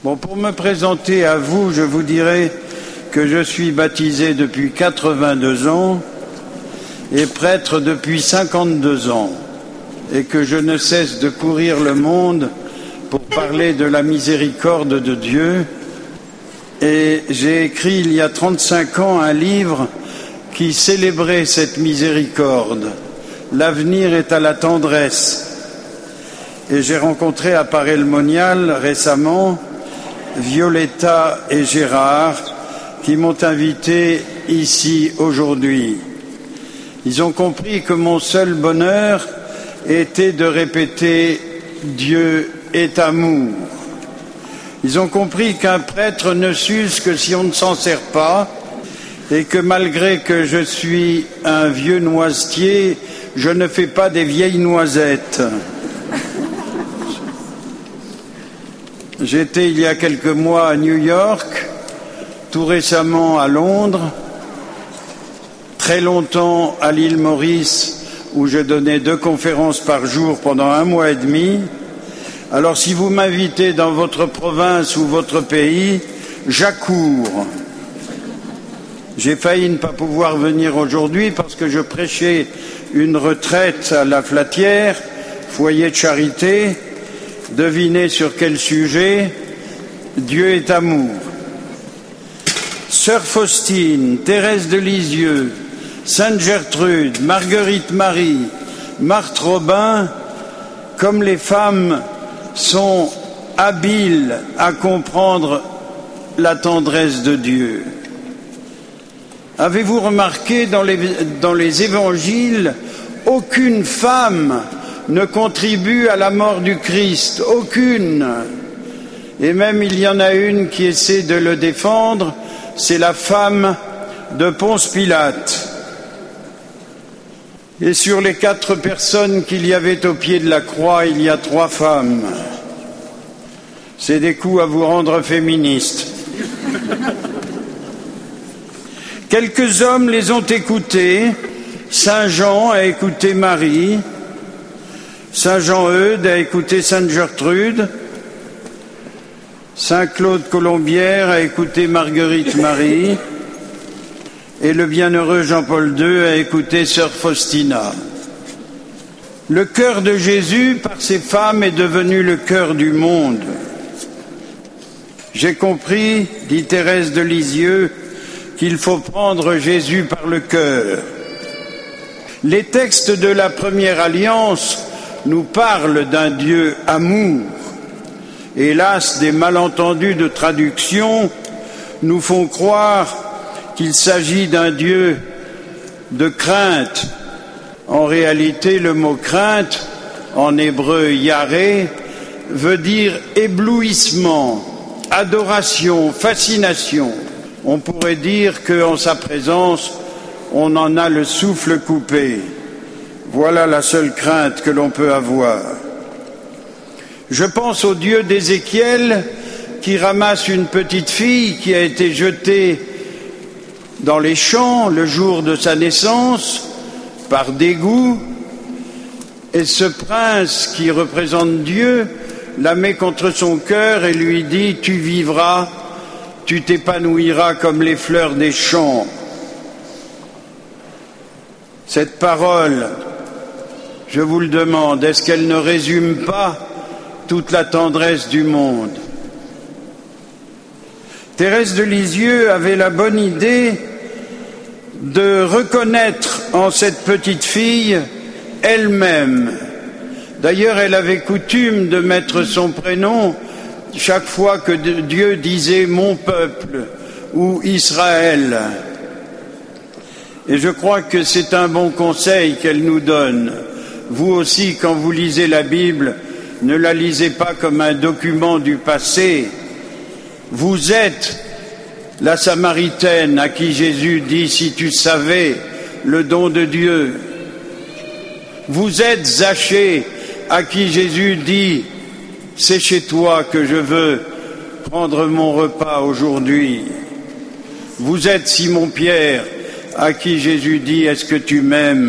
Bon, pour me présenter à vous, je vous dirai que je suis baptisé depuis 82 ans et prêtre depuis 52 ans et que je ne cesse de courir le monde pour parler de la miséricorde de Dieu. Et j'ai écrit il y a 35 ans un livre qui célébrait cette miséricorde. L'avenir est à la tendresse. Et j'ai rencontré à Paray-le-Monial récemment Violetta et Gérard qui m'ont invité ici aujourd'hui. Ils ont compris que mon seul bonheur était de répéter « Dieu est amour ». Ils ont compris qu'un prêtre ne s'use que si on ne s'en sert pas et que malgré que je suis un vieux noisetier, je ne fais pas des vieilles noisettes. J'étais il y a quelques mois à New York, tout récemment à Londres, très longtemps à l'île Maurice où je donnais 2 conférences par jour pendant 1 mois et demi. Alors si vous m'invitez dans votre province ou votre pays, j'accours. J'ai failli ne pas pouvoir venir aujourd'hui parce que je prêchais une retraite à la Flatière, foyer de charité. Devinez sur quel sujet? Dieu est amour. Sœur Faustine, Thérèse de Lisieux, Sainte Gertrude, Marguerite Marie, Marthe Robin, comme les femmes sont habiles à comprendre la tendresse de Dieu. Avez-vous remarqué dans les évangiles, aucune femme ne contribue à la mort du Christ, aucune. Et même il y en a une qui essaie de le défendre, c'est la femme de Ponce Pilate. Et sur les 4 personnes qu'il y avait au pied de la croix, il y a 3 femmes. C'est des coups à vous rendre féministes. Quelques hommes les ont écoutés. Saint Jean a écouté Marie. Saint Jean-Eudes a écouté Sainte Gertrude. Saint Claude Colombière a écouté Marguerite Marie. Et le bienheureux Jean-Paul II a écouté Sœur Faustina. Le cœur de Jésus, par ces femmes, est devenu le cœur du monde. J'ai compris, dit Thérèse de Lisieux, qu'il faut prendre Jésus par le cœur. Les textes de la première alliance nous parlent d'un Dieu amour. Hélas, des malentendus de traduction nous font croire qu'il s'agit d'un Dieu de crainte. En réalité, le mot crainte, en hébreu yaré, veut dire éblouissement, adoration, fascination. On pourrait dire qu'en sa présence, on en a le souffle coupé. Voilà la seule crainte que l'on peut avoir. Je pense au Dieu d'Ézéchiel qui ramasse une petite fille qui a été jetée dans les champs le jour de sa naissance par dégoût, et ce prince qui représente Dieu la met contre son cœur et lui dit « Tu vivras, tu t'épanouiras comme les fleurs des champs ». Cette parole, je vous le demande, est-ce qu'elle ne résume pas toute la tendresse du monde? Thérèse de Lisieux avait la bonne idée de reconnaître en cette petite fille elle-même. D'ailleurs, elle avait coutume de mettre son prénom chaque fois que Dieu disait « mon peuple » ou « Israël ». Et je crois que c'est un bon conseil qu'elle nous donne. Vous aussi, quand vous lisez la Bible, ne la lisez pas comme un document du passé. Vous êtes la Samaritaine à qui Jésus dit « si tu savais le don de Dieu ». Vous êtes Zachée à qui Jésus dit « c'est chez toi que je veux prendre mon repas aujourd'hui ». Vous êtes Simon-Pierre à qui Jésus dit « est-ce que tu m'aimes »